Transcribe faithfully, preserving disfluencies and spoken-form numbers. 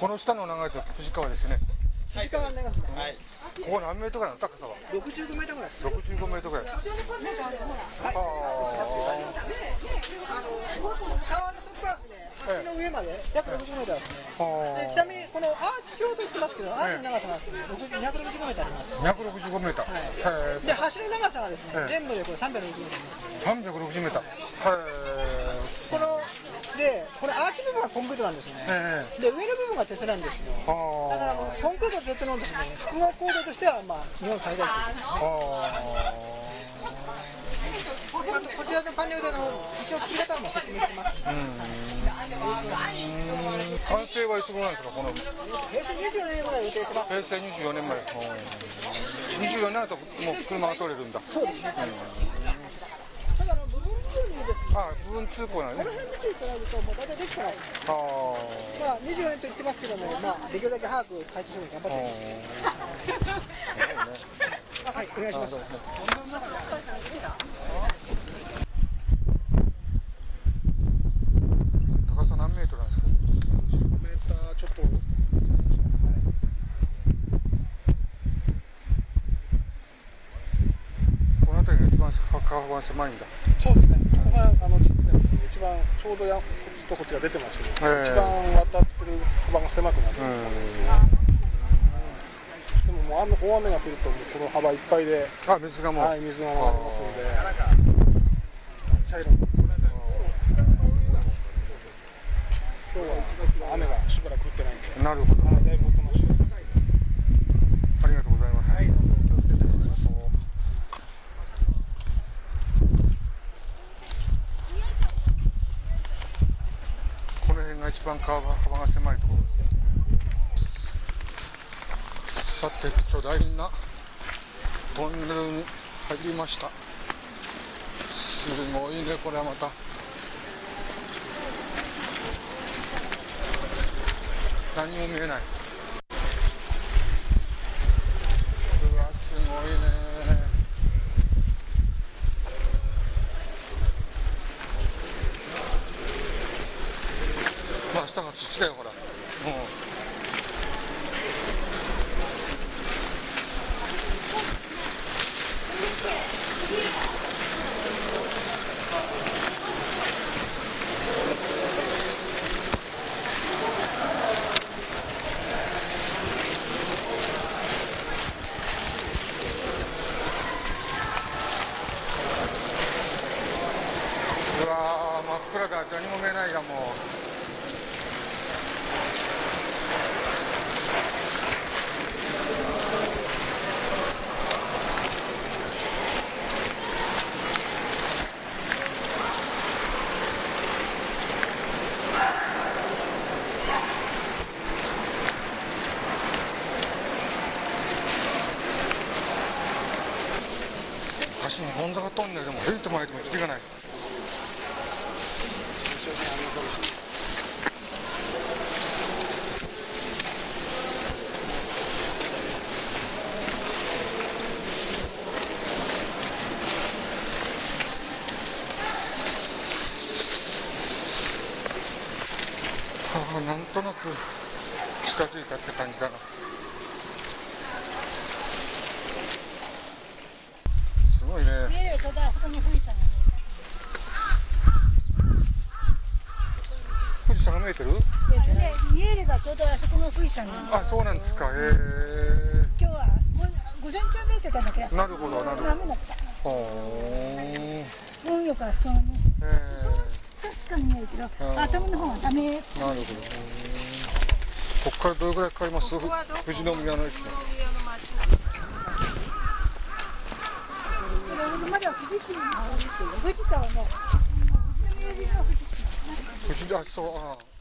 この下の長いと藤川ですね。 藤川になりますね。 はい。ここ何メートルぐらいの高さは？ 六十五メートルぐらいです。 六十五メートルぐらい。ああ。 川の底からですね、橋の上まで約六十メートルですね。でちなみにこのアーチ橋と言ってますけど、アーチの長さが二百六十五メートルあります。 二百六十五メートル。 はい。で橋の長さがですね、全部でこれ三百六十メートル。 三百六十メートル。はい。 このでこれアーチ部分はコンクリートなんですね。で上の部分が鉄なんですよ。だからもうコンクリートと鉄のですね、複合構造としてはまあ日本最大級です。あとこちらのパネルでの一応切り方も説明してます。 完成はいつ頃なんですかこの？ 平成にじゅうよねんぐらい予定してます。 平成にじゅうよねんまえ。にじゅうよねんになるともう車が通れるんだ。 そうですね。ただあの部分通行です。 ああ部分通行なんですね。 この辺見ていただくともう大体できてます。 あまあにじゅうよねんと言ってますけども、まあできるだけ早く開通するように頑張ってます。はい、お願いします。 高さ何メートルなんですか？ じゅうごメーターちょっと。 この辺りが一番川幅が狭いんだ。 そうですね。ここがあの一番ちょうどやこっちとこっちが出てますけど、一番渡ってる幅が狭くなってるところですね。でももう雨大雨が降るともうこの幅いっぱいで、 あ水がもう、 はい、水が流れますので、茶色い。今日は雨がしばらく降ってないんで、 なるほど。 だいぶおとなしいですけど。 ありがとうございます。はい、 気をつけてください。 この辺が一番川幅が狭いところ。さて巨大なトンネルに入りました。すごいねこれはまた。何も見えない。うわすごいね。まあ下が土だよほら。もううわー真っ暗だ。何も見えないやもう。橋にゴンザガトンネルでも降りてもらえてもきりがない。はあ、なんとなく近づいたって感じだな。すごいね。 見えるちょうどあそこに富士山が富士山が見えてる？ 見えてる。見えればちょうどあそこの富士山なんです。 あ、そうなんですか。へえ。 今日は午前中見えてたんだけど。 なるほどなるほど。 雨だった。 ほー。 運よくあそこがね。 へそう確かに見えるけど、頭の方はダメ。 え。なるほど。ここからどれぐらいかかります？富士宮の駅。 まだ富士市、富士川の富士宮が富士市。 富士あそうあ。